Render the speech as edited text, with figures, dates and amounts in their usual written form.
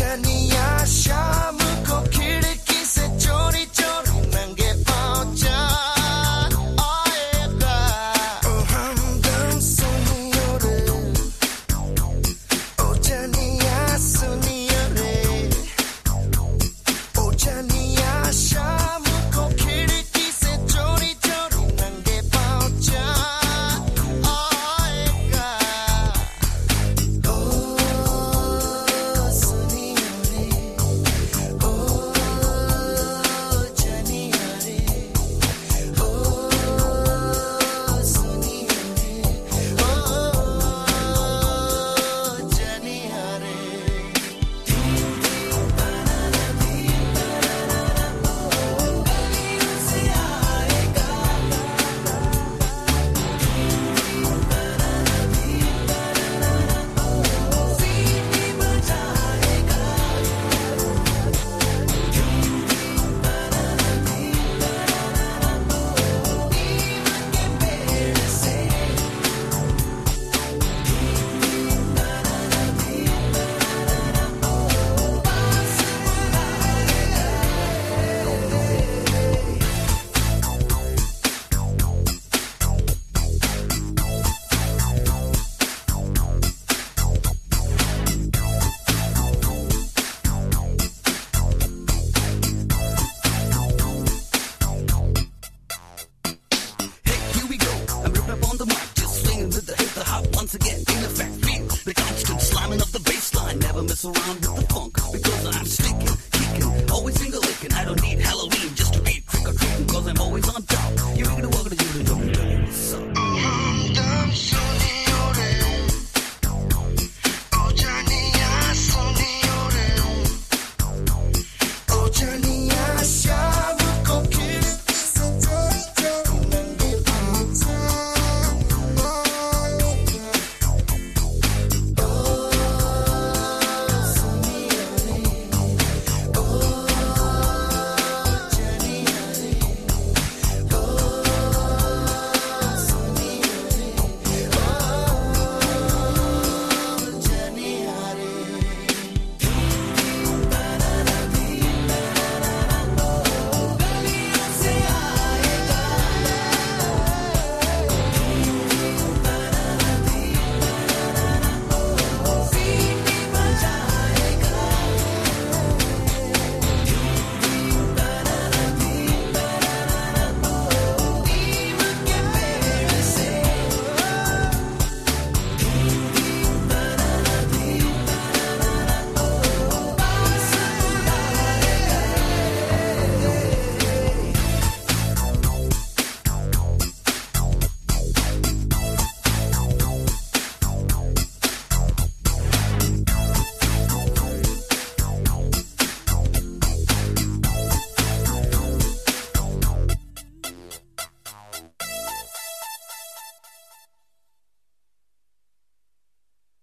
चनिया शाम को खिड़की से चोरी चोरी नंगे पाँव चाल आएगा। ओ हमदम सुनियो रे, ओ चनिया सुनियो रे, ओ चनिया शाम को खिड़की से चोरी चोरी नंगे पाँव चाल आएगा। ओ सुनियो रे, ओ चनिया रे, ओ सुनियो रे, ओ चनिया रे। Hey, here we go. I'm ripping up on the mic, just swinging with the hip hop once again. In effect, feel the constant slamming of the bass line. Never mess around with the funk because I'm sticking, kicking, always single licking. I don't need Halloween just to be trick or treating, cause I'm always on top. You ain't gonna walk to you to